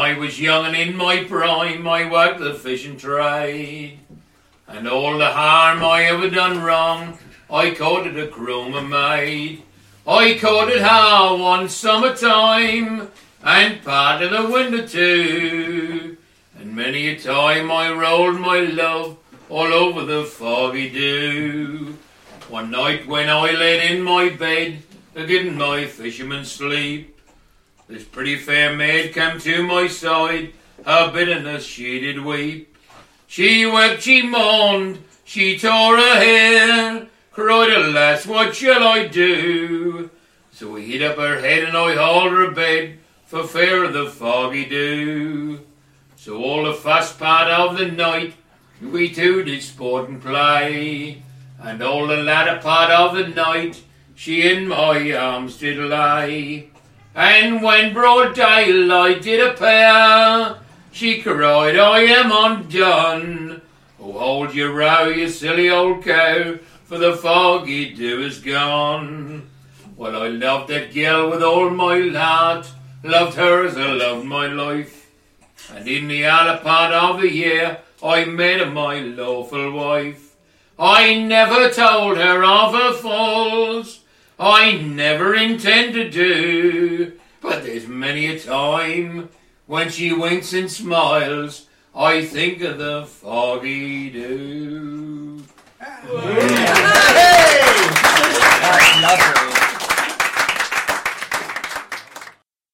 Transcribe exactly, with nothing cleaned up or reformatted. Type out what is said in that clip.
I was young and in my prime, I worked the fishing trade. And all the harm I ever done wrong, I courted a Cromer maid. I courted her one summertime, and part of the winter too. And many a time I rolled my love all over the foggy dew. One night when I laid in my bed, a-getting my fisherman sleep, this pretty fair maid came to my side, her bitterness she did weep. She wept, she moaned, she tore her hair, cried, alas, what shall I do? So I hid up her head and I hauled her bed, for fear of the foggy dew. So all the first part of the night, we two did sport and play, and all the latter part of the night, she in my arms did lay. And when broad daylight did appear, she cried, I am undone. Oh, hold your row, you silly old cow, for the foggy dew is gone. Well, I loved that girl with all my heart, loved her as I loved my life. And in the other part of the year, I made her my lawful wife. I never told her of her faults, I never intend to do, but there's many a time when she winks and smiles, I think of the foggy dew. Hey! That's lovely.